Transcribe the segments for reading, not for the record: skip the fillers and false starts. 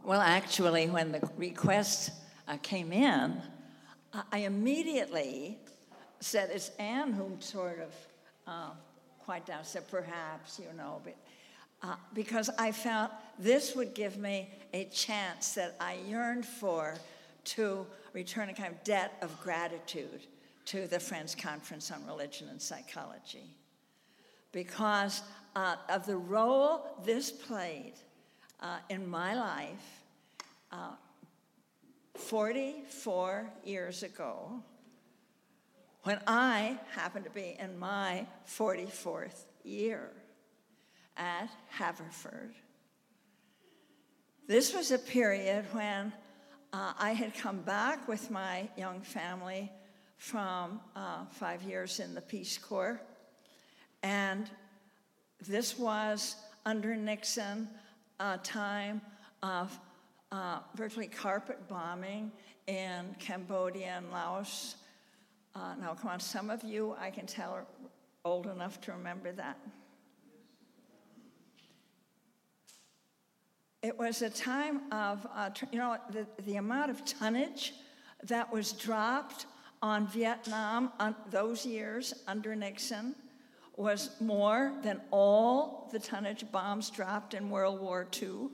Well, actually, when the request came in, I immediately said, it's Anne who sort of quite down said, perhaps, but, because I felt this would give me a chance that I yearned for to return a kind of debt of gratitude to the Friends Conference on Religion and Psychology, because of the role this played in my life 44 years ago, when I happened to be in my 44th year at Haverford. This was a period when I had come back with my young family from 5 years in the Peace Corps, and this was under Nixon, a time of virtually carpet bombing in Cambodia and Laos. Now, come on, some of you, I can tell, are old enough to remember that. It was a time of, the amount of tonnage that was dropped on Vietnam those years under Nixon was more than all the tonnage bombs dropped in World War II.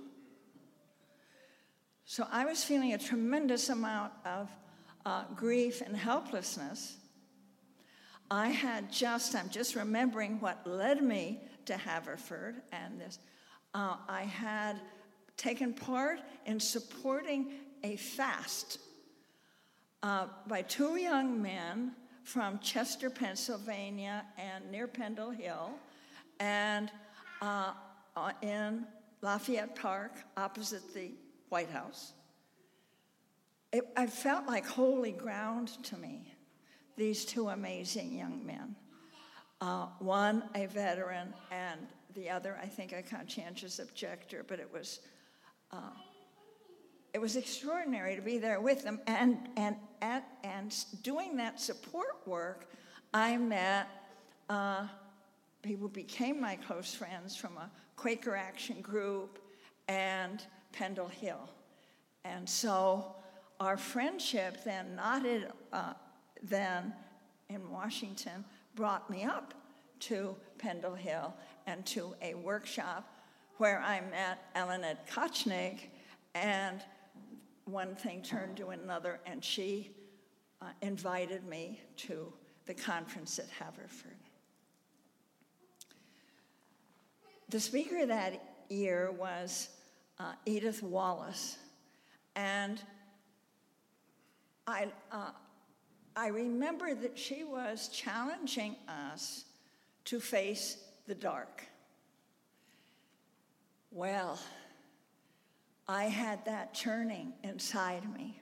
So I was feeling a tremendous amount of grief and helplessness. I'm just remembering what led me to Haverford and this. I had taken part in supporting a fast by two young men from Chester, Pennsylvania, and near Pendle Hill, and in Lafayette Park, opposite the White House. I felt like holy ground to me, these two amazing young men. One a veteran, and the other, I think, a conscientious objector, but it was extraordinary to be there with them. And doing that support work, I met people who became my close friends from a Quaker Action group and Pendle Hill. And so our friendship then then in Washington brought me up to Pendle Hill and to a workshop where I met Elena Kochnig, and one thing turned to another, and she invited me to the conference at Haverford. The speaker that year was Edith Wallace, and I remember that she was challenging us to face the dark. Well, I had that churning inside me.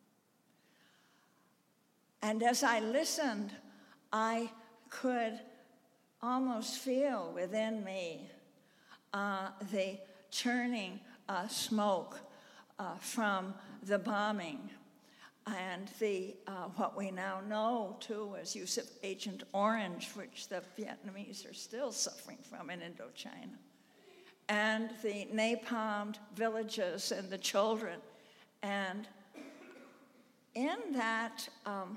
And as I listened, I could almost feel within me the churning smoke from the bombing and the what we now know, too, as use of Agent Orange, which the Vietnamese are still suffering from in Indochina, and the napalmed villages and the children. And in that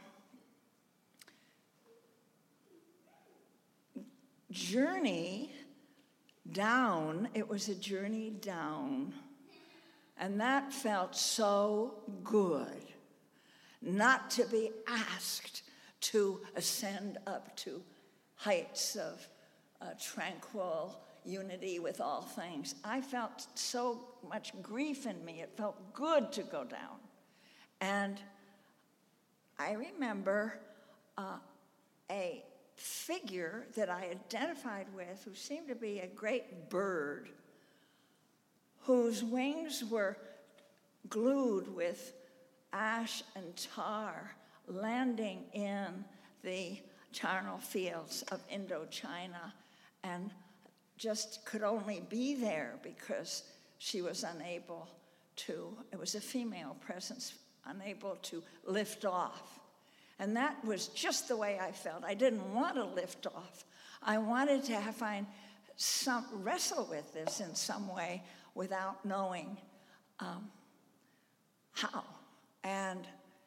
journey down, it was a journey down, and that felt so good, not to be asked to ascend up to heights of tranquil unity with all things. I felt so much grief in me. It felt good to go down. And I remember a figure that I identified with who seemed to be a great bird whose wings were glued with ash and tar, landing in the charnel fields of Indochina, and just could only be there because she was unable to, it was a female presence, unable to lift off. And that was just the way I felt. I didn't want to lift off. I wanted to wrestle with this in some way without knowing how? And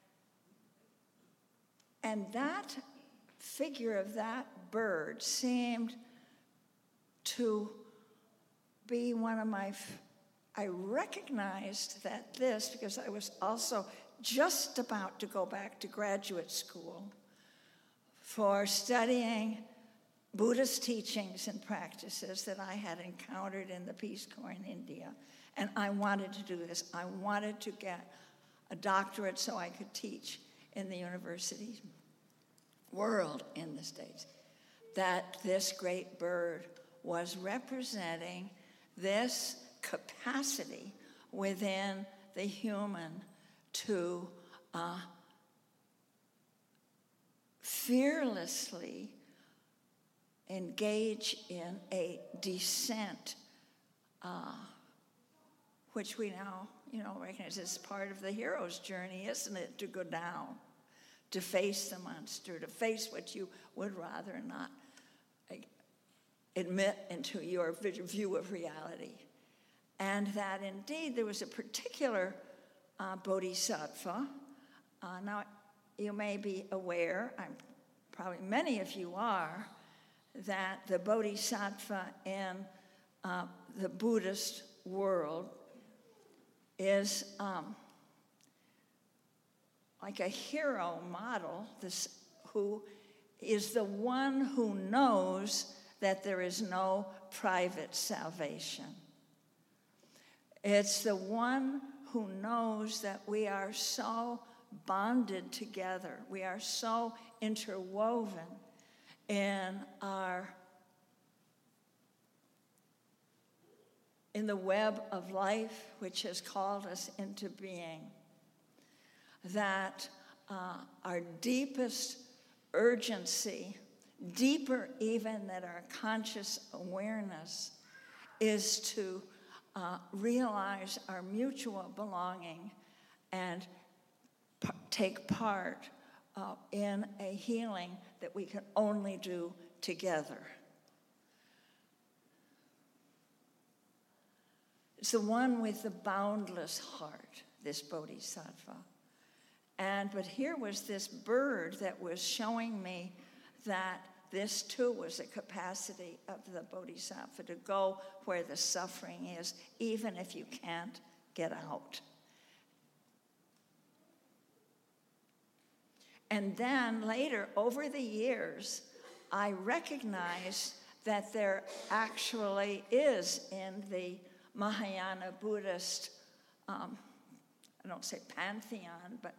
that figure of that bird seemed to be one of my, I recognized that this, because I was also just about to go back to graduate school for studying Buddhist teachings and practices that I had encountered in the Peace Corps in India. And I wanted to do this. I wanted to get a doctorate so I could teach in the university world in the States. That this great bird was representing this capacity within the human to fearlessly engage in a descent, which we now, recognize as part of the hero's journey, isn't it? To go down, to face the monster, to face what you would rather not admit into your view of reality. And that indeed there was a particular bodhisattva. Now, you may be aware, probably many of you are, that the bodhisattva in the Buddhist world is like a hero model, who is the one who knows that there is no private salvation. It's the one who knows that we are so bonded together, we are so interwoven in the web of life which has called us into being, that our deepest urgency, deeper even than our conscious awareness, is to realize our mutual belonging and take part in a healing that we can only do together. It's the one with the boundless heart, this bodhisattva. But here was this bird that was showing me that this too was a capacity of the bodhisattva to go where the suffering is, even if you can't get out. And then later, over the years, I recognized that there actually is in the Mahayana Buddhist, I don't say pantheon, but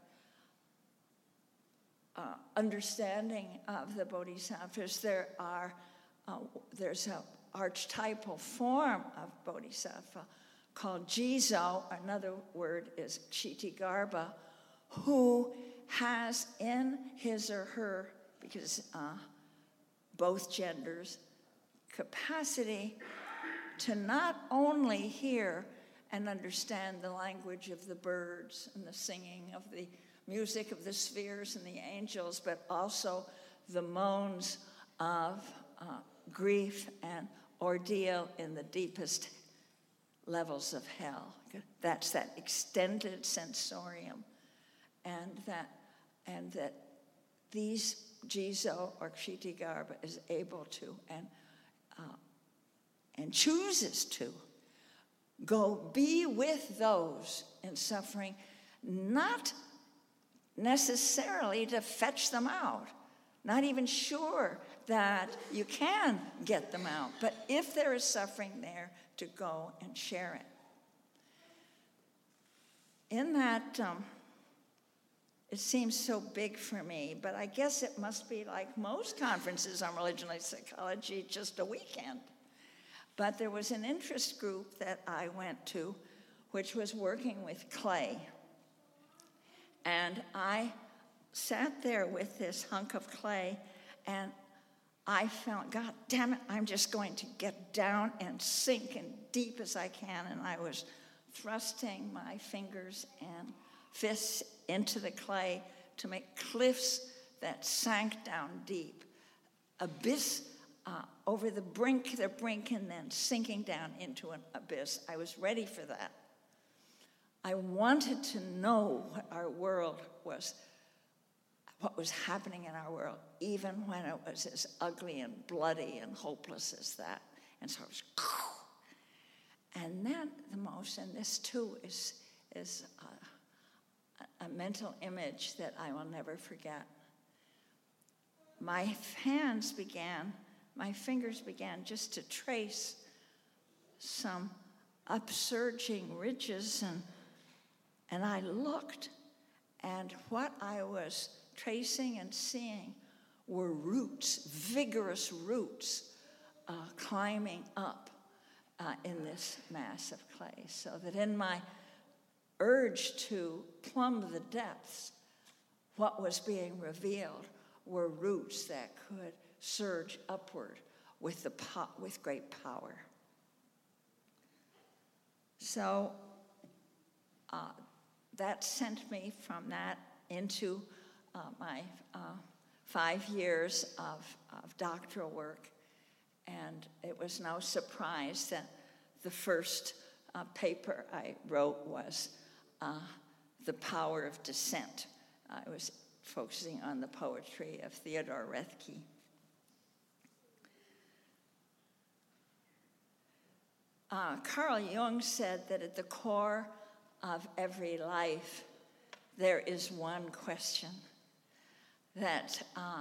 understanding of the bodhisattvas, there's an archetypal form of bodhisattva called Jizo. Another word is Kshitigarbha, who has in his or her, because both genders, capacity to not only hear and understand the language of the birds and the singing of the music of the spheres and the angels, but also the moans of grief and ordeal in the deepest levels of hell. That's that extended sensorium, and that these Jizo or Kshitigarbha is able to and chooses to go be with those in suffering, not necessarily to fetch them out, not even sure that you can get them out, but if there is suffering there, to go and share it. In that, it seems so big for me, but I guess it must be like most conferences on religion and psychology, just a weekend. But there was an interest group that I went to, which was working with clay. And I sat there with this hunk of clay, and I felt, God damn it, I'm just going to get down and sink as deep as I can. And I was thrusting my fingers and fists into the clay to make cliffs that sank down deep. Abyss over the brink, and then sinking down into an abyss. I was ready for that. I wanted to know what our world was, what was happening in our world, even when it was as ugly and bloody and hopeless as that. And so I was, and then the most, and this too is a mental image that I will never forget. My fingers began just to trace some upsurging ridges, and I looked, and what I was tracing and seeing were roots, vigorous roots, climbing up in this mass of clay, so that in my urge to plumb the depths, what was being revealed were roots that could surge upward with great power. So that sent me from that into my 5 years of doctoral work, and it was no surprise that the first paper I wrote was The Power of Dissent. I was focusing on the poetry of Theodore Roethke. Carl Jung said that at the core of every life, there is one question that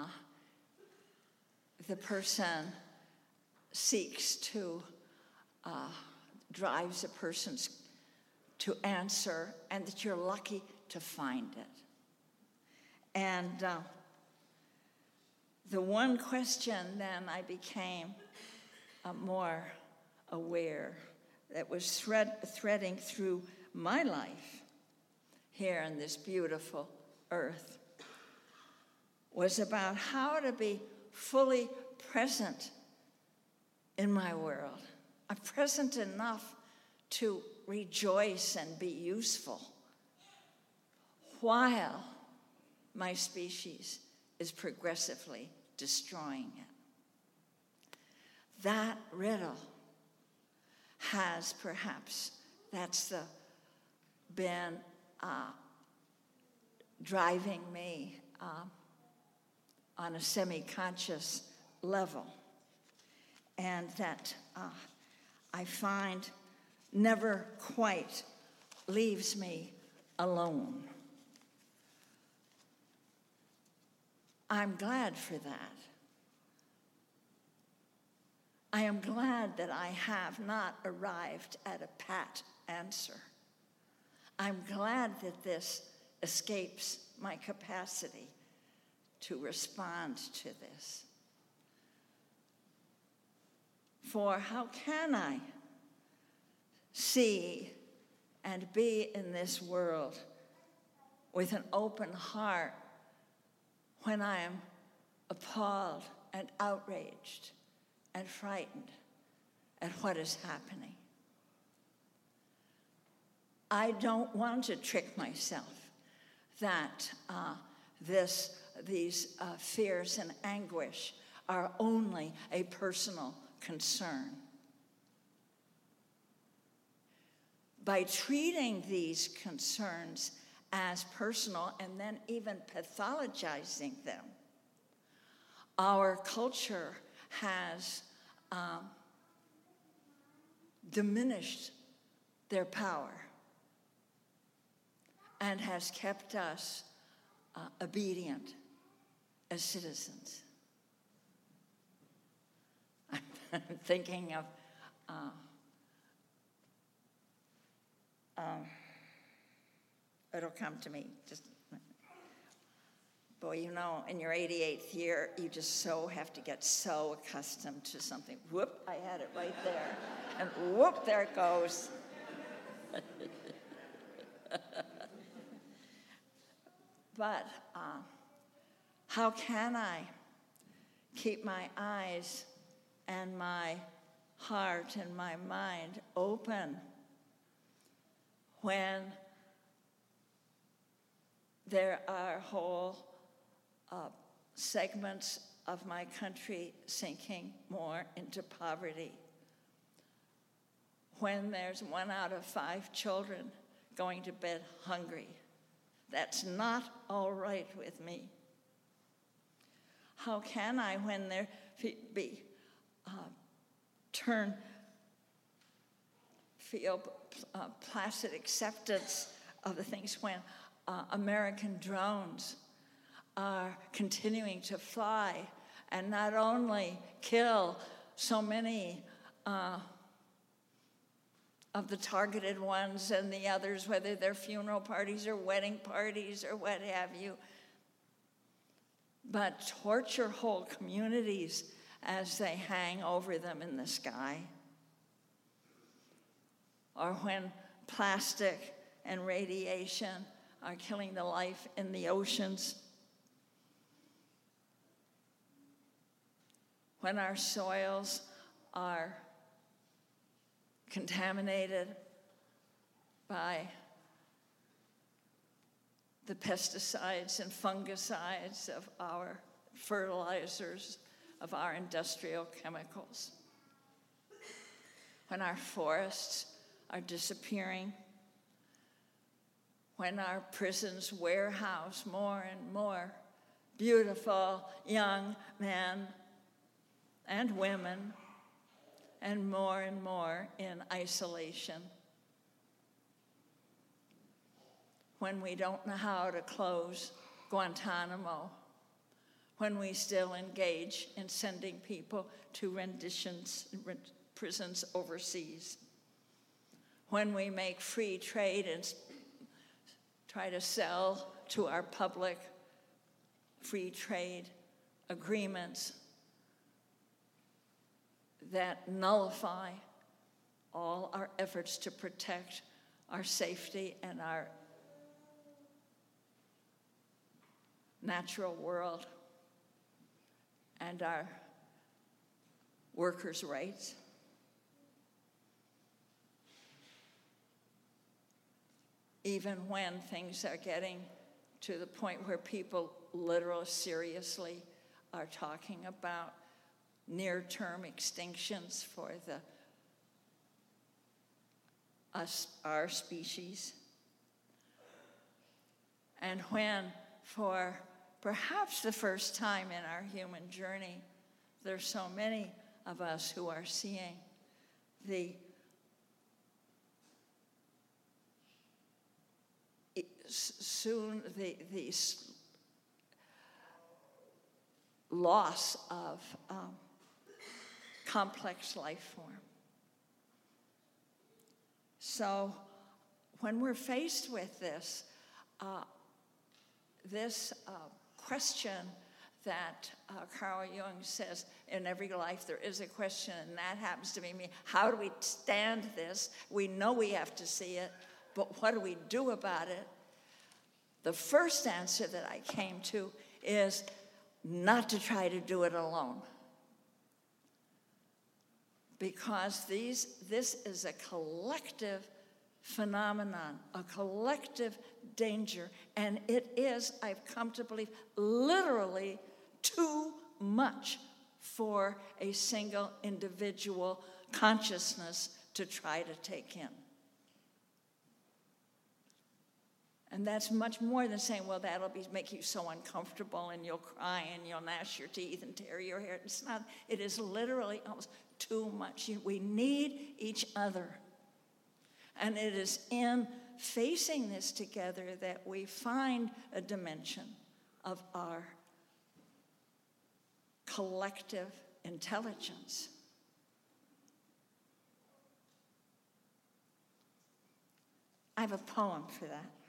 the person seeks to, drives a person to answer, and that you're lucky to find it. And the one question then I became more aware that was threading through my life here on this beautiful earth was about how to be fully present in my world. I'm present enough to rejoice and be useful while my species is progressively destroying it. That riddle has perhaps, been driving me on a semi-conscious level, and that I find never quite leaves me alone. I'm glad for that. I am glad that I have not arrived at a pat answer. I'm glad that this escapes my capacity to respond to this. For how can I see and be in this world with an open heart when I am appalled and outraged and frightened at what is happening? I don't want to trick myself that these fears and anguish are only a personal concern. By treating these concerns as personal and then even pathologizing them, our culture has diminished their power and has kept us obedient as citizens. I'm thinking of it'll come to me. Boy, you know, in your 88th year, you just so have to get so accustomed to something. Whoop, I had it right there. And whoop, there it goes. But how can I keep my eyes and my heart and my mind open when there are whole segments of my country sinking more into poverty? When there's 1 out of 5 children going to bed hungry. That's not all right with me. How can I, when there be feel placid acceptance of the things when American drones are continuing to fly and not only kill so many of the targeted ones and the others, whether they're funeral parties or wedding parties or what have you, but torture whole communities as they hang over them in the sky. Or when plastic and radiation are killing the life in the oceans. When our soils are contaminated by the pesticides and fungicides of our fertilizers, of our industrial chemicals. When our forests are disappearing, when our prisons warehouse more and more beautiful young men and women, and more in isolation. When we don't know how to close Guantanamo, when we still engage in sending people to prisons overseas, when we make free trade and try to sell to our public free trade agreements that nullify all our efforts to protect our safety and our natural world and our workers' rights. Even when things are getting to the point where people literally seriously are talking about near-term extinctions for our species. And when, for perhaps the first time in our human journey, there's so many of us who are seeing the loss of complex life form. So when we're faced with this question that Carl Jung says, in every life there is a question, and that happens to be me. How do we stand this? We know we have to see it, but what do we do about it? The first answer that I came to is not to try to do it alone. Because this is a collective phenomenon, a collective danger, and it is, I've come to believe, literally too much for a single individual consciousness to try to take in. And that's much more than saying, well, that'll make you so uncomfortable and you'll cry and you'll gnash your teeth and tear your hair. It's not, it is literally almost too much. We need each other. And it is in facing this together that we find a dimension of our collective intelligence. I have a poem for that.